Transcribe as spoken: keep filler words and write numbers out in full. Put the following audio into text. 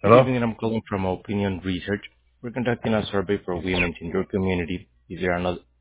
Good Hello? evening, I'm calling from Opinion Research. We're conducting a survey for women in your community. Is there another